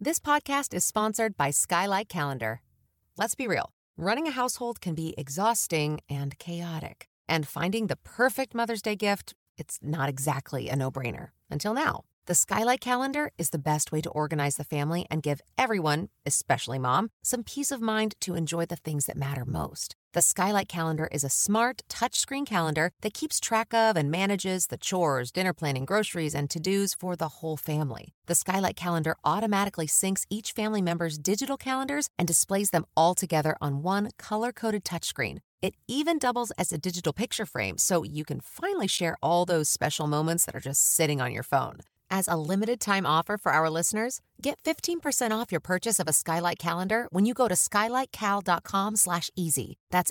This podcast is sponsored by Skylight Calendar. Let's be real. Running a household can be exhausting and chaotic. And finding the perfect Mother's Day gift, it's not exactly a no-brainer. Until now. The Skylight Calendar is the best way to organize the family and give everyone, especially mom, some peace of mind to enjoy the things that matter most. The Skylight Calendar is a smart, touchscreen calendar that keeps track of and manages the chores, dinner planning, groceries, and to-dos for the whole family. The Skylight Calendar automatically syncs each family member's digital calendars and displays them all together on one color-coded touchscreen. It even doubles as a digital picture frame, so you can finally share all those special moments that are just sitting on your phone. As a limited-time offer for our listeners, get 15% off your purchase of a Skylight Calendar when you go to skylightcal.com/easy. That's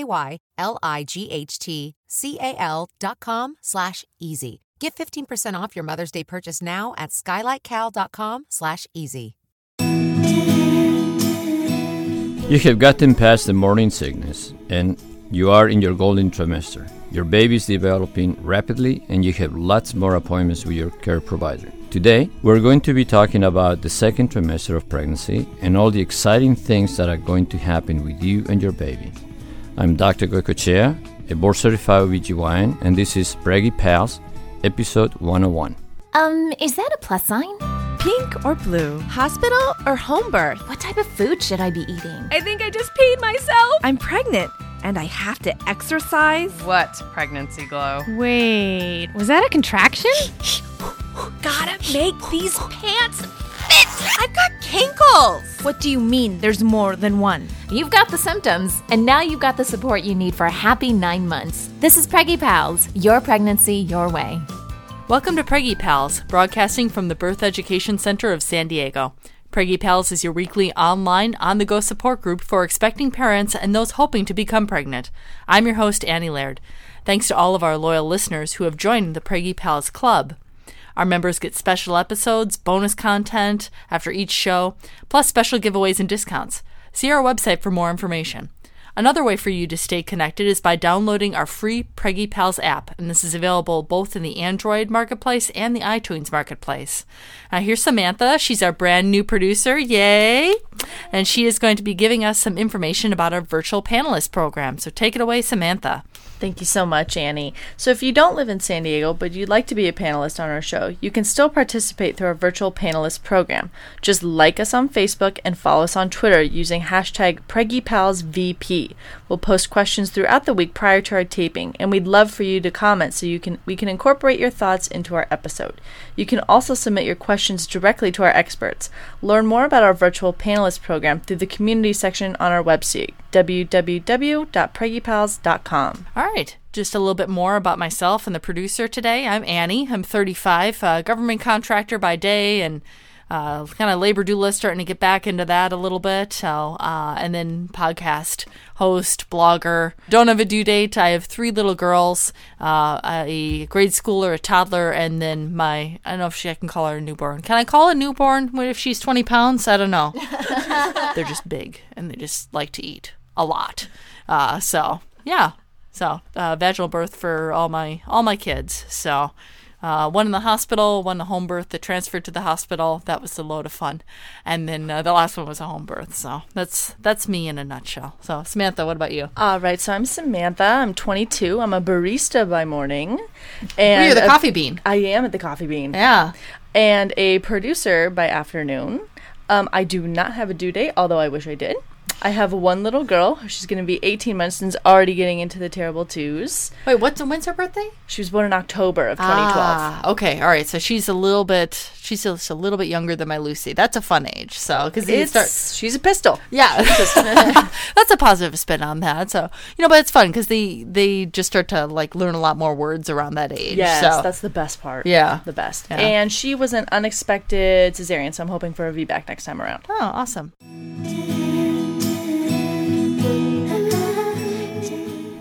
SKYLIGHTCAL.com/easy. Get 15% off your Mother's Day purchase now at skylightcal.com/easy. You have gotten past the morning sickness, and you are in your golden trimester. Your baby is developing rapidly, and you have lots more appointments with your care provider. Today, we're going to be talking about the second trimester of pregnancy and all the exciting things that are going to happen with you and your baby. I'm Dr. Goicoechea, a board-certified OBGYN, and this is Preggy Pals, episode 101. Is that a plus sign? Pink or blue? Hospital or home birth? What type of food should I be eating? I think I just peed myself. I'm pregnant, and I have to exercise. What pregnancy glow? Wait, was that a contraction? Gotta make these pants fit. I've got kinkles. What do you mean there's more than one? You've got the symptoms, and now you've got the support you need for a happy 9 months. This is Preggy Pals, your pregnancy, your way. Welcome to Preggy Pals, broadcasting from the Birth Education Center of San Diego. Preggy Pals is your weekly online, on-the-go support group for expecting parents and those hoping to become pregnant. I'm your host, Annie Laird. Thanks to all of our loyal listeners who have joined the Preggy Pals Club. Our members get special episodes, bonus content after each show, plus special giveaways and discounts. See our website for more information. Another way for you to stay connected is by downloading our free Preggy Pals app, and this is available both in the Android marketplace and the iTunes marketplace. Now here's Samantha. She's our brand new producer. Yay! And she is going to be giving us some information about our virtual panelist program. So take it away, Samantha. Thank you so much, Annie. So if you don't live in San Diego, but you'd like to be a panelist on our show, you can still participate through our virtual panelist program. Just like us on Facebook and follow us on Twitter using hashtag PreggyPalsVP. We'll post questions throughout the week prior to our taping, and we'd love for you to comment so we can incorporate your thoughts into our episode. You can also submit your questions directly to our experts. Learn more about our virtual panelist program through the community section on our website, www.preggypals.com. All right, just a little bit more about myself and the producer today. I'm Annie. I'm 35, government contractor by day, and kind of labor doula, starting to get back into that a little bit. So, and then podcast host, blogger. Don't have a due date. I have 3 little girls, a grade schooler, a toddler, and then I don't know if I can call her a newborn. Can I call a newborn if she's 20 pounds? I don't know. They're just big, and they just like to eat a lot. So vaginal birth for all my kids. So. One in the hospital, one a home birth that transferred to the hospital. That was a load of fun. And then the last one was a home birth. So that's me in a nutshell. So Samantha, what about you? All right, so I'm Samantha. I'm 22. I'm a barista by morning. And you're the coffee bean. I am at the Coffee Bean. Yeah. And a producer by afternoon. I do not have a due date, although I wish I did. I have one little girl. She's going to be 18 months and is already getting into the terrible twos. Wait, when's her birthday? She was born in October of 2012. Okay, all right. So she's just a little bit younger than my Lucy. That's a fun age. So because she's a pistol. Yeah, that's a positive spin on that. So but it's fun because they just start to learn a lot more words around that age. Yes, so. That's the best part. Yeah, the best. Yeah. And she was an unexpected cesarean, so I'm hoping for a VBAC next time around. Oh, awesome.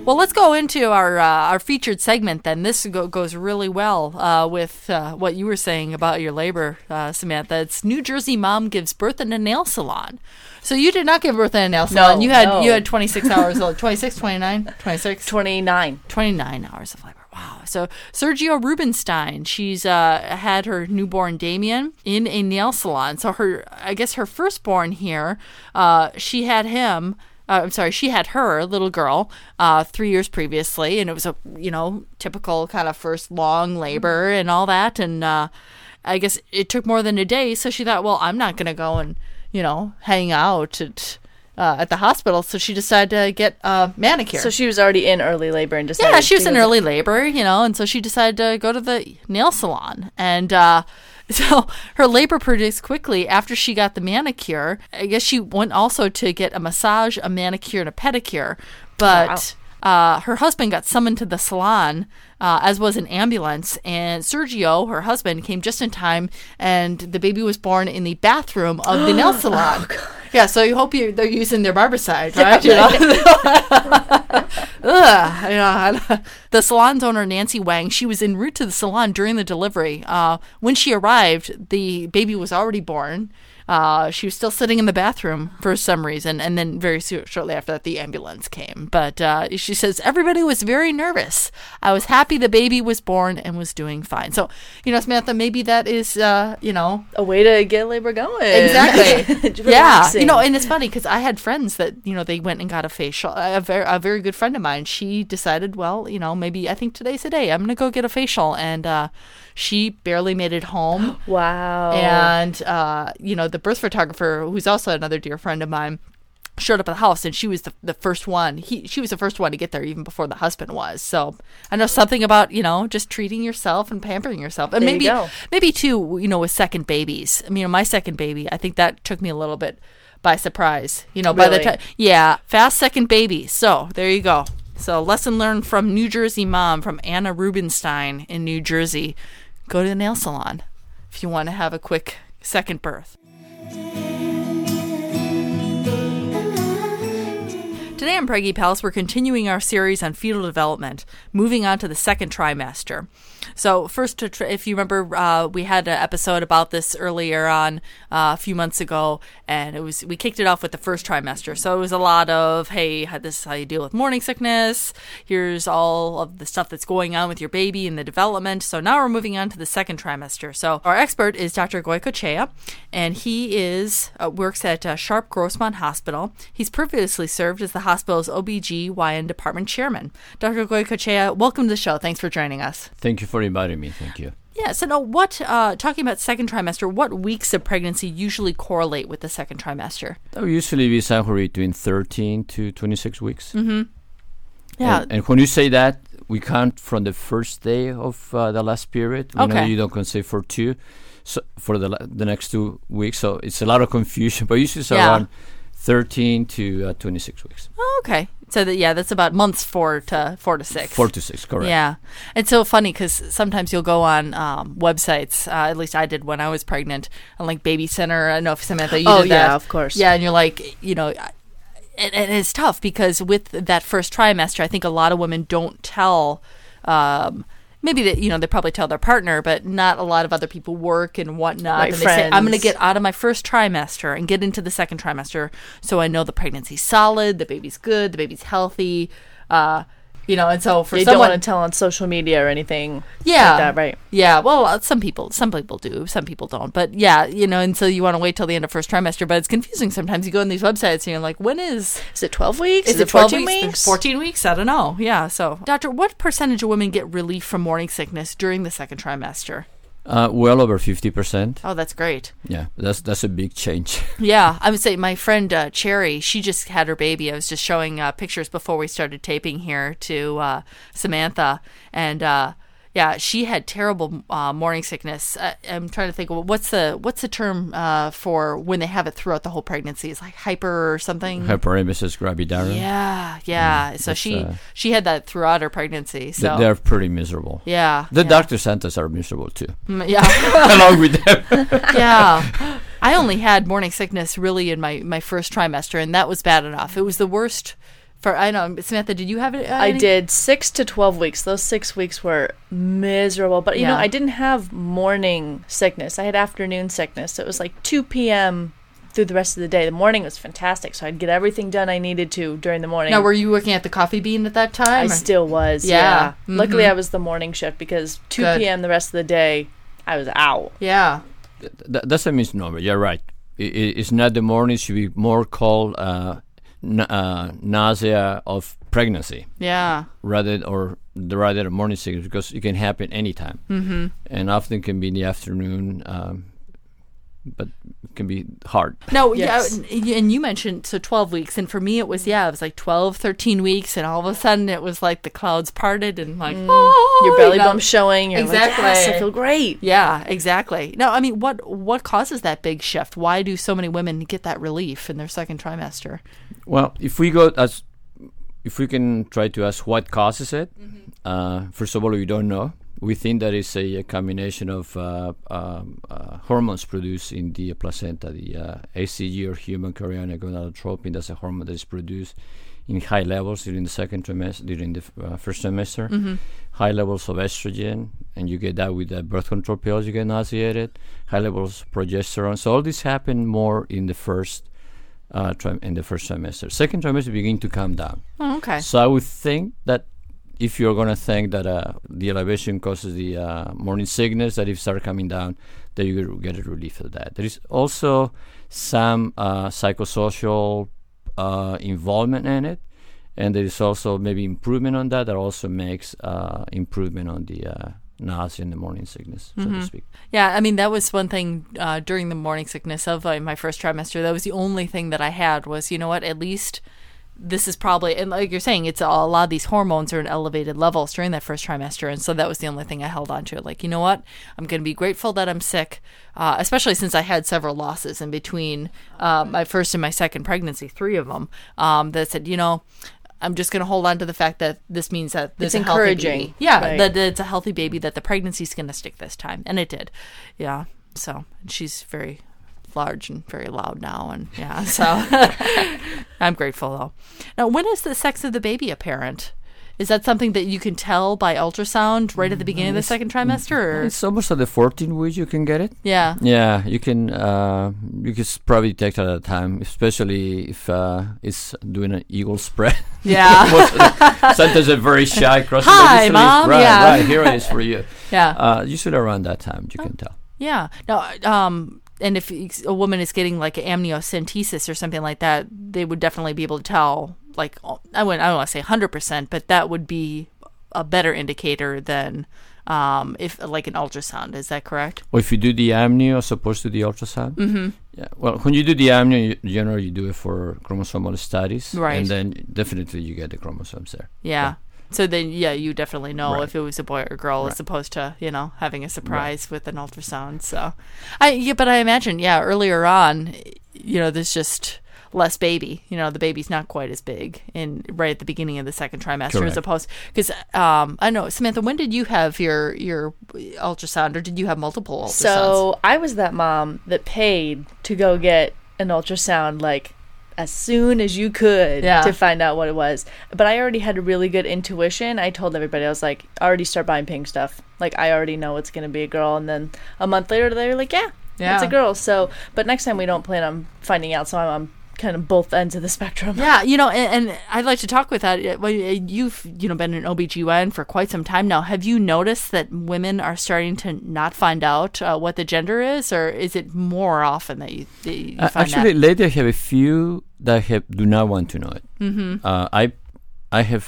Well, let's go into our featured segment then. This goes really well with what you were saying about your labor, Samantha. It's New Jersey mom gives birth in a nail salon. So you did not give birth in a nail salon. You had 26 hours, 26, 29, 26? 29. 29 hours of labor. Wow. So Sergio Rubinstein, she's had her newborn Damien in a nail salon. So I guess her firstborn here, she had him. She had her little girl 3 years previously, and it was a typical kind of first long labor and all that. And I guess it took more than a day, so she thought, well, I'm not going to go and hang out at the hospital. So she decided to get a manicure. So she was already in early labor and decided. Yeah, she was in early labor, and so she decided to go to the nail salon. And so her labor produced quickly after she got the manicure. I guess she went also to get a massage, a manicure, and a pedicure. But her husband got summoned to the salon, as was an ambulance. And Sergio, her husband, came just in time, and the baby was born in the bathroom of the nail salon. Oh, yeah, so you hope they're using their barbicide, right? The salon's owner, Nancy Wang, she was en route to the salon during the delivery. When she arrived, the baby was already born. She was still sitting in the bathroom for some reason, and then very shortly after that, the ambulance came. But she says, everybody was very nervous. I was happy the baby was born and was doing fine. So, Samantha, maybe that is, a way to get labor going. Exactly. Yeah. And it's funny because I had friends that, they went and got a facial. A very good friend of mine, she decided, well, maybe I think today's the day. I'm going to go get a facial. And she barely made it home. Wow. And, the birth photographer, who's also another dear friend of mine, showed up at the house, and she was the first one. She was the first one to get there even before the husband was. So I know something about, just treating yourself and pampering yourself. And maybe too, with second babies. I mean, my second baby, I think that took me a little bit by surprise, really? By the time, fast second baby. So there you go. So lesson learned from New Jersey mom, from Anna Rubinstein in New Jersey. Go to the nail salon if you want to have a quick second birth. Today on Preggy Pals, we're continuing our series on fetal development, moving on to the second trimester. So first, if you remember, we had an episode about this earlier on a few months ago, and we kicked it off with the first trimester. So it was a lot of, hey, this is how you deal with morning sickness. Here's all of the stuff that's going on with your baby and the development. So now we're moving on to the second trimester. So our expert is Dr. Goicoechea, and he works at Sharp Grossmont Hospital. He's previously served as the hospital's OBGYN department chairman. Dr. Goicoechea, welcome to the show. Thanks for joining us. Thank you for inviting me. Thank you. Yeah. So now, talking about second trimester, what weeks of pregnancy usually correlate with the second trimester? That will usually be somewhere between 13 to 26 weeks. Mm-hmm. Yeah. And when you say that, we count from the first day of the last period. We know you don't consider for two, so for the next 2 weeks. So it's a lot of confusion, but usually it's around 13 to 26 weeks. Oh, okay. So that's about months 4 to 6. 4 to 6, correct. Yeah. It's so funny because sometimes you'll go on websites, at least I did when I was pregnant, on like Baby Center. I don't know if Samantha, you did that. Oh, yeah, of course. Yeah, and you're like, and it's tough because with that first trimester, I think a lot of women don't tell, maybe they probably tell their partner, but not a lot of other people work and whatnot. My and friends. They say, I'm going to get out of my first trimester and get into the second trimester so I know the pregnancy's solid, the baby's good, the baby's healthy, and so for you someone, don't want to tell on social media or anything like that, right? Yeah, well, some people do, some people don't. But and so you want to wait till the end of first trimester, but it's confusing sometimes. You go on these websites and you're like, when is it 12 weeks? Is it 14 weeks? 14 weeks? I don't know. Yeah, so doctor, what percentage of women get relief from morning sickness during the second trimester? Well over 50%. Oh, that's great. Yeah, that's a big change. Yeah, I would say my friend Cherry, she just had her baby. I was just showing pictures before we started taping here to Samantha, and she had terrible morning sickness. I'm trying to think, what's the term for when they have it throughout the whole pregnancy? It's like hyper or something. Hyperemesis gravidarum. Yeah. So she had that throughout her pregnancy. So they're pretty miserable. Yeah. The doctor centers are miserable too. Yeah. Along with them. Yeah. I only had morning sickness really in my first trimester, and that was bad enough. It was the worst I know, Samantha, did you have it? I did 6 to 12 weeks. Those 6 weeks were miserable. But, you know, I didn't have morning sickness. I had afternoon sickness. It was like 2 p.m. through the rest of the day. The morning was fantastic, so I'd get everything done I needed to during the morning. Now, were you working at the Coffee Bean at that time? I still was, yeah. Mm-hmm. Luckily, I was the morning shift because 2 p.m. the rest of the day, I was out. Yeah. That's a misnomer. You're right. It's not the morning. It should be more called nausea of pregnancy. Yeah. Rather than morning sickness, because it can happen anytime. Mm-hmm. And often can be in the afternoon, but it can be hard. No, yes. Yeah, and you mentioned, 12 weeks, and for me it was like 12, 13 weeks, and all of a sudden it was like the clouds parted, and like, your belly bump's showing, you're exactly. like, yes, I feel great. Yeah, exactly. No, I mean, what causes that big shift? Why do so many women get that relief in their second trimester? Well, if we can try to ask what causes it, first of all, we don't know. We think that it's a combination of hormones produced in the placenta, the HCG or human chorionic gonadotropin. That's a hormone that is produced in high levels during the second trimester, during the first trimester. Mm-hmm. High levels of estrogen, and you get that with the birth control pills. You get nauseated. High levels of progesterone. So all this happen more in the first trimester. Second trimester begin to come down. Oh, okay. So I would think that if you're going to think that the elevation causes the morning sickness, that if it start coming down, then you get a relief of that. There is also some psychosocial involvement in it, and there is also maybe improvement on that also makes improvement on the nausea and the morning sickness, so to speak. Yeah, I mean, that was one thing during the morning sickness of my first trimester. That was the only thing that I had was, you know what, at least this is probably, and like you're saying, it's a lot of these hormones are in elevated levels during that first trimester, and so that was the only thing I held on to. Like, you know what, I'm going to be grateful that I'm sick, especially since I had several losses in between my first and my second pregnancy, 3 of them, that said, you know, I'm just going to hold on to the fact that this means that it's encouraging. Healthy baby. Yeah, right. That it's a healthy baby, that the pregnancy's going to stick this time, and it did. Yeah, so she's very large and very loud now, and yeah, so I'm grateful though. Now, when is the sex of the baby apparent? Is that something that you can tell by ultrasound right at the beginning of the second trimester? Or? It's almost at the 14th week you can get it. Yeah. Yeah, you can probably detect it at a time, especially if it's doing an eagle spread. Yeah. Sometimes they're very shy. Hi, Mom. Right, yeah. Right, here it is for you. Yeah. Usually around that time you can tell. Yeah. Now, and if a woman is getting like amniocentesis or something like that, they would definitely be able to tell. Like, I don't want to say 100%, but that would be a better indicator than if like an ultrasound. Is that correct? Or if you do the amnio as opposed to the ultrasound. Mm-hmm. Yeah. Well, when you do the amnio, generally you do it for chromosomal studies, right? And then definitely you get the chromosomes there. Yeah. So then, yeah, you definitely know right. if it was a boy or girl, as opposed to, you know, having a surprise with an ultrasound. So, but I imagine, earlier on, you know, there's just less baby. You know, the baby's not quite as big right at the beginning of the second trimester. Correct. As opposed, because I know, Samantha, when did you have your ultrasound, or did you have multiple ultrasounds? So I was that mom that paid to go get an ultrasound, like, as soon as you could to find out what it was. But I already had a really good intuition. I told everybody, I was like, already start buying pink stuff. Like, I already know it's going to be a girl. And then a month later, they were like, yeah, it's a girl. So, but next time we don't plan on finding out. So I'm on kind of both ends of the spectrum. Yeah, you know, and I'd like to talk with that. Well, you've, you know, been an OBGYN for quite some time now. Have you noticed that women are starting to not find out what the gender is, or is it more often that you find actually, that? lately I have a few that do not want to know it. Mm-hmm. I have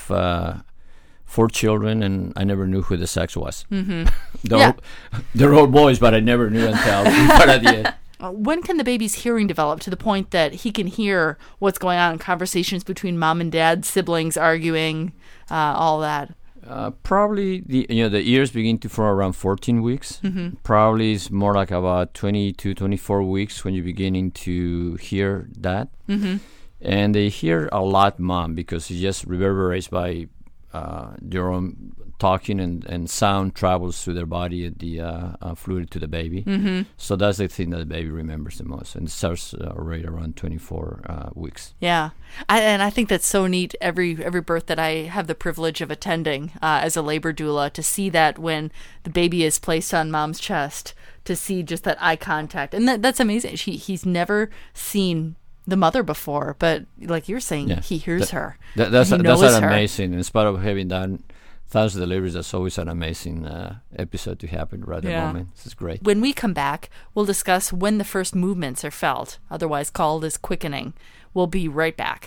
4 children, and I never knew who the sex was. Mm-hmm. They're all boys, but I never knew until right at the end. When can the baby's hearing develop to the point that he can hear what's going on in conversations between mom and dad, siblings arguing, all that? Probably the ears begin to form around 14 weeks. Mm-hmm. Probably it's more like about 20 to 24 weeks when you're beginning to hear that. Mm-hmm. And they hear a lot mom because it just reverberates by your own talking and sound travels through their body, the fluid to the baby. Mm-hmm. So that's the thing that the baby remembers the most, and it starts right around 24 weeks. Yeah, and I think that's so neat. Every birth that I have the privilege of attending as a labor doula, to see that when the baby is placed on mom's chest, to see just that eye contact, and that's amazing. He's never seen the mother before, but like you're saying, he hears her. That's amazing. In spite of having done thousands of deliveries, that's always an amazing episode to happen right at the moment. This is great. When we come back, we'll discuss when the first movements are felt, otherwise called as quickening. We'll be right back.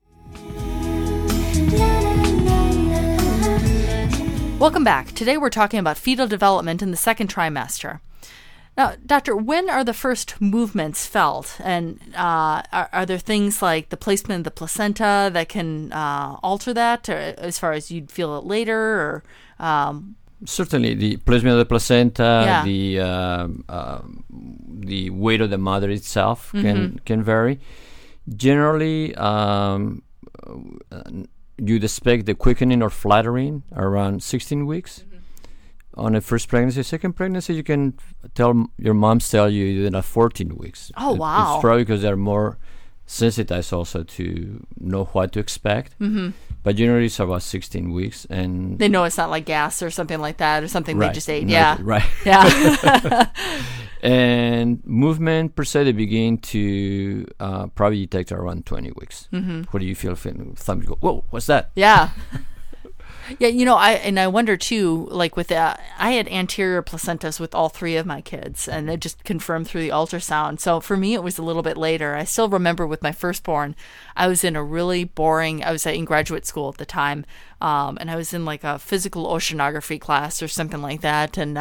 Welcome back. Today we're talking about fetal development in the second trimester. Now, Doctor, when are the first movements felt? And are there things like the placement of the placenta that can alter that, or as far as you'd feel it later? Or certainly, the placement of the placenta, the weight of the mother itself can vary. Generally, you'd expect the quickening or flattering around 16 weeks. On a first pregnancy. Second pregnancy, you can tell your moms tell you that at 14 weeks. Oh, wow. It's probably because they're more sensitized also to know what to expect. Mm-hmm. But generally, it's about 16 weeks. And they know it's not like gas or something like that, or something they just ate. Right. Yeah. And movement, per se, they begin to probably detect around 20 weeks. Mm-hmm. What do you feel? Thumbs go, whoa, what's that? Yeah. Yeah, I wonder too, like with I had anterior placentas with all three of my kids, and it just confirmed through the ultrasound. So for me, it was a little bit later. I still remember with my firstborn, I was in a really boring, I was in graduate school at the time, and I was in like a physical oceanography class or something like that, and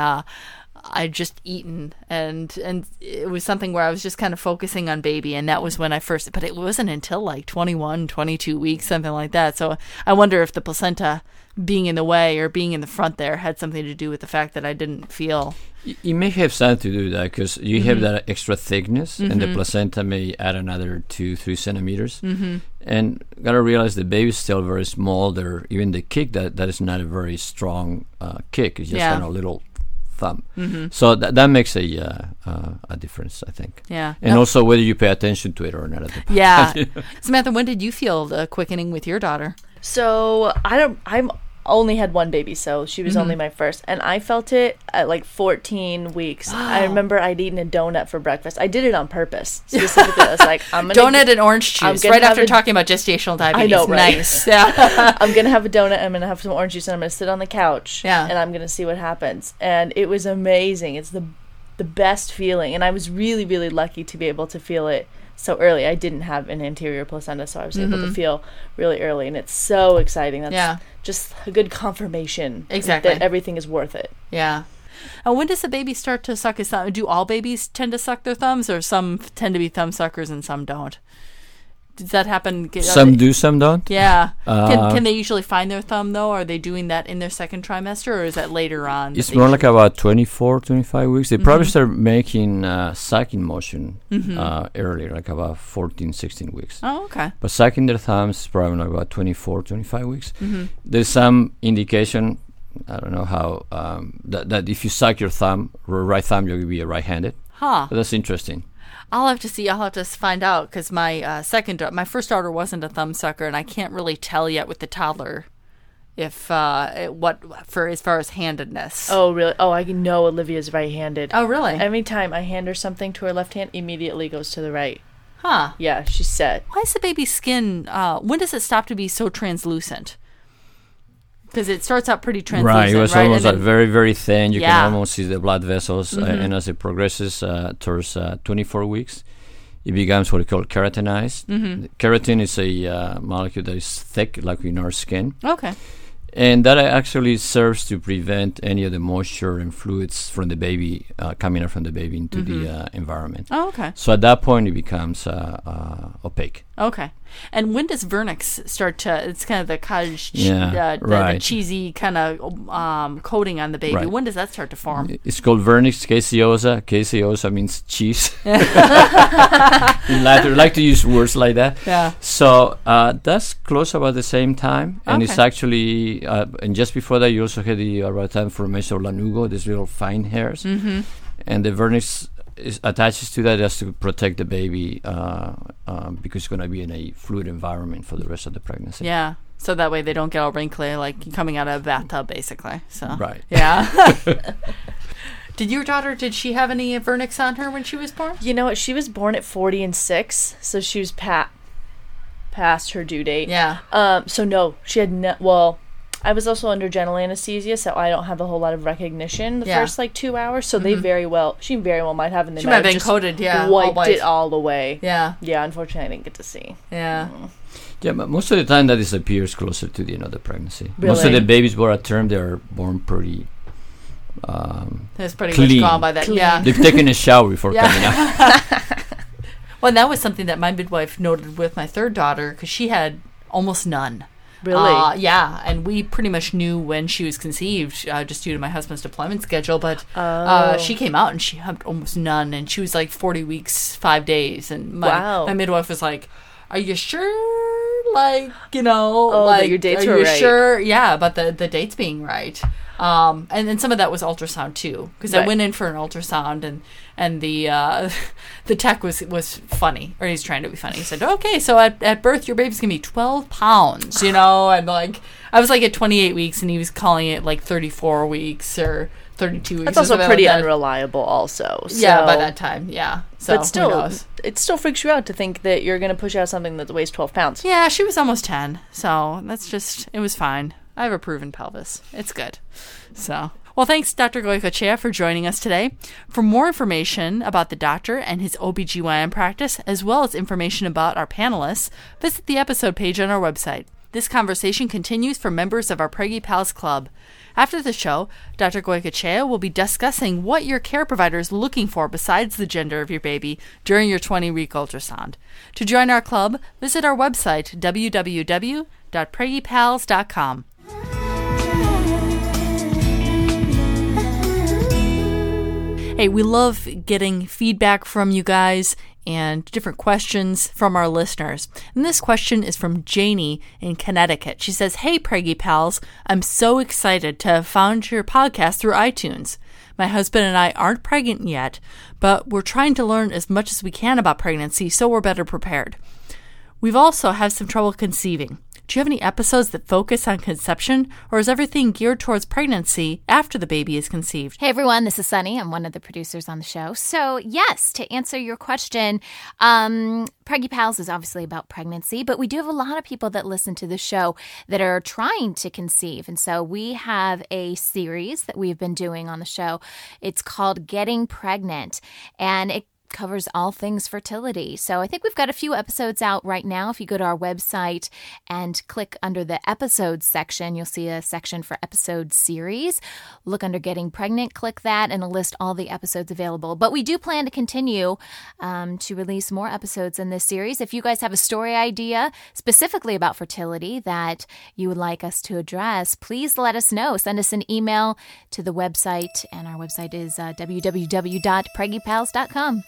I'd just eaten, and it was something where I was just kind of focusing on baby, and that was when I first, but it wasn't until like 21, 22 weeks, something like that. So I wonder if the placenta being in the way or being in the front there had something to do with the fact that I didn't feel. It may have something to do with that, because you have that extra thickness, and the placenta may add another 2-3 centimeters. Mm-hmm. And gotta realize the baby's still very small. Even the kick, that is not a very strong kick. It's just kind of a little thumb. Mm-hmm. So that makes a difference, I think. Yeah. And also whether you pay attention to it or not. Yeah. Samantha, when did you feel the quickening with your daughter? So I'm only had one baby, so she was only my first, and I felt it at like 14 weeks. Wow. I remember I'd eaten a donut for breakfast. I did it on purpose. Specifically, I was like, I'm gonna donut and orange juice right after talking about gestational diabetes. I know, right? Nice. Yeah. I'm gonna have a donut. I'm gonna have some orange juice, and I'm gonna sit on the couch. Yeah. And I'm gonna see what happens. And it was amazing. It's the best feeling, and I was really, really lucky to be able to feel it so early. I didn't have an anterior placenta, so I was able to feel really early, and it's so exciting. That's just a good confirmation that everything is worth it. Yeah. And when does the baby start to suck his thumb? Do all babies tend to suck their thumbs, or some tend to be thumb suckers and some don't? Does that happen? Some do, some don't. Yeah. Can they usually find their thumb, though? Are they doing that in their second trimester, or is that later on? It's more like about 24, 25 weeks. They probably start making sucking motion earlier, like about 14, 16 weeks. Oh, okay. But sucking their thumbs is probably like about 24, 25 weeks. Mm-hmm. There's some indication, I don't know how, that if you suck your thumb, right thumb, you'll be right-handed. Huh. So that's interesting. I'll have to see. I'll have to find out, because my first daughter wasn't a thumb sucker, and I can't really tell yet with the toddler if as far as handedness. Oh, really? Oh, I know Olivia's right-handed. Oh, really? Every time I hand her something to her left hand, immediately goes to the right. Huh? Yeah, she's set. Why is the baby's skin? When does it stop to be so translucent? Because it starts out pretty translucent, right? It was almost like very, very thin. You can almost see the blood vessels, and as it progresses towards 24 weeks, it becomes what we call keratinized. Mm-hmm. Keratin is a molecule that is thick, like in our skin. Okay. And that actually serves to prevent any of the moisture and fluids from the baby coming out from the baby into the environment. Oh, okay. So at that point, it becomes opaque. Okay. And when does vernix start to? It's kind of the cottage, right. the cheesy kind of coating on the baby. Right. When does that start to form? It's called vernix caseosa. Caseosa means cheese. in Latin. I like to use words like that. Yeah. So that's close about the same time. And it's actually, and just before that, you also had the time for Meso Lanugo, these little fine hairs. Mm-hmm. And the vernix attaches to that just to protect the baby because it's going to be in a fluid environment for the rest of the pregnancy. Yeah. So that way they don't get all wrinkly, like coming out of a bathtub, basically. So right. Yeah. Did your daughter, did she have any vernix on her when she was born? You know what? She was born at 40 and 6, so she was past her due date. Yeah. So no, she had well, I was also under general anesthesia, so I don't have a whole lot of recognition the first 2 hours. So she very well might have, and they she might have have been just coded, wiped it all away. Yeah. Yeah, unfortunately I didn't get to see. Yeah. Yeah, but most of the time that disappears closer to the end of the pregnancy. Really? Most of the babies born at term, they're born pretty It's pretty clean. much gone by that. Clean. Yeah. They've taken a shower before coming out. Well, and that was something that my midwife noted with my third daughter, because she had almost none. Really? Yeah, and we pretty much knew when she was conceived, just due to my husband's deployment schedule, but she came out and she had almost none, and she was like 40 weeks, 5 days, and my midwife was like, are you sure? Like, that your dates were right. Are you sure? Yeah, about the dates being right. And then some of that was ultrasound too, because I went in for an ultrasound and the tech was funny, or he's trying to be funny. He said, "Okay, so at birth your baby's gonna be 12 pounds," and like I was like at 28 weeks, and he was calling it like 34 weeks or 32 weeks. That's also pretty unreliable, also. So. Yeah, by that time, yeah. So, but still, it still freaks you out to think that you're gonna push out something that weighs 12 pounds. Yeah, she was almost 10, so it was fine. I have a proven pelvis. It's good. So, well, thanks, Dr. Goicoechea, for joining us today. For more information about the doctor and his OBGYN practice, as well as information about our panelists, visit the episode page on our website. This conversation continues for members of our Preggy Pals Club. After the show, Dr. Goicoechea will be discussing what your care provider is looking for besides the gender of your baby during your 20-week ultrasound. To join our club, visit our website, www.preggypals.com. Hey, we love getting feedback from you guys and different questions from our listeners. And this question is from Janie in Connecticut. She says, "Hey, Preggy Pals, I'm so excited to have found your podcast through iTunes. My husband and I aren't pregnant yet, but we're trying to learn as much as we can about pregnancy so we're better prepared. We've also had some trouble conceiving. Do you have any episodes that focus on conception, or is everything geared towards pregnancy after the baby is conceived?" Hey everyone, this is Sunny. I'm one of the producers on the show. So yes, to answer your question, Preggy Pals is obviously about pregnancy, but we do have a lot of people that listen to the show that are trying to conceive. And so we have a series that we've been doing on the show. It's called Getting Pregnant, and it covers all things fertility. So I think we've got a few episodes out right now. If you go to our website and click under the episodes section, you'll see a section for episode series. Look under Getting Pregnant, click that, and it'll list all the episodes available. But we do plan to continue to release more episodes in this series. If you guys have a story idea specifically about fertility that you would like us to address, please let us know. Send us an email to the website, and our website is www.preggypals.com.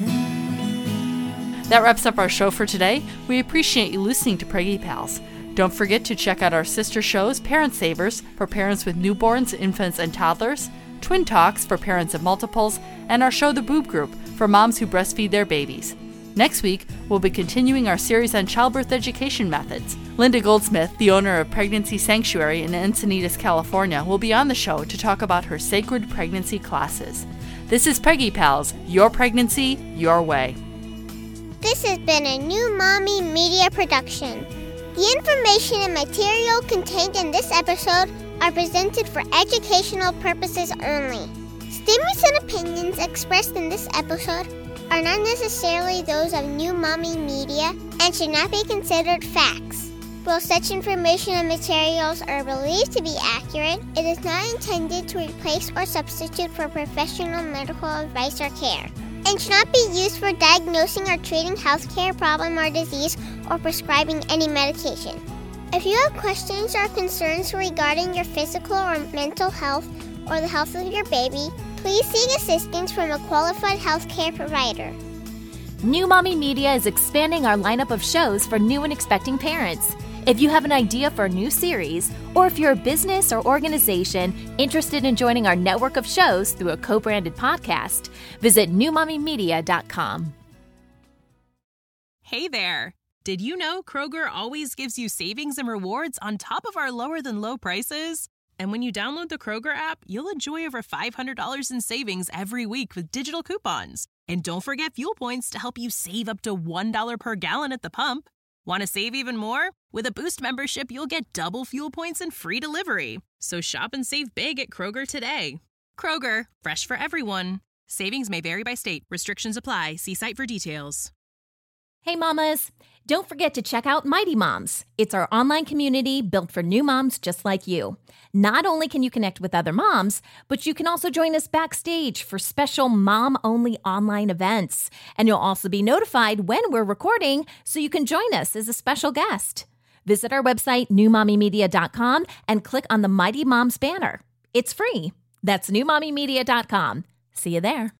That wraps up our show for today. We appreciate you listening to Preggy Pals. Don't forget to check out our sister shows, Parent Savers, for parents with newborns, infants, and toddlers, Twin Talks for parents of multiples, and our show The Boob Group for moms who breastfeed their babies. Next week, we'll be continuing our series on childbirth education methods. Linda Goldsmith, the owner of Pregnancy Sanctuary in Encinitas, California, will be on the show to talk about her sacred pregnancy classes. This is Preggy Pals, your pregnancy, your way. This has been a New Mommy Media production. The information and material contained in this episode are presented for educational purposes only. Statements and opinions expressed in this episode are not necessarily those of New Mommy Media and should not be considered facts. While such information and materials are believed to be accurate, it is not intended to replace or substitute for professional medical advice or care, and should not be used for diagnosing or treating healthcare problem or disease or prescribing any medication. If you have questions or concerns regarding your physical or mental health or the health of your baby, please seek assistance from a qualified healthcare provider. New Mommy Media is expanding our lineup of shows for new and expecting parents. If you have an idea for a new series, or if you're a business or organization interested in joining our network of shows through a co-branded podcast, visit newmommymedia.com. Hey there! Did you know Kroger always gives you savings and rewards on top of our lower-than-low prices? And when you download the Kroger app, you'll enjoy over $500 in savings every week with digital coupons. And don't forget fuel points to help you save up to $1 per gallon at the pump. Want to save even more? With a Boost membership, you'll get double fuel points and free delivery. So shop and save big at Kroger today. Kroger, fresh for everyone. Savings may vary by state. Restrictions apply. See site for details. Hey mamas, don't forget to check out Mighty Moms. It's our online community built for new moms just like you. Not only can you connect with other moms, but you can also join us backstage for special mom-only online events. And you'll also be notified when we're recording so you can join us as a special guest. Visit our website, newmommymedia.com, and click on the Mighty Moms banner. It's free. That's newmommymedia.com. See you there.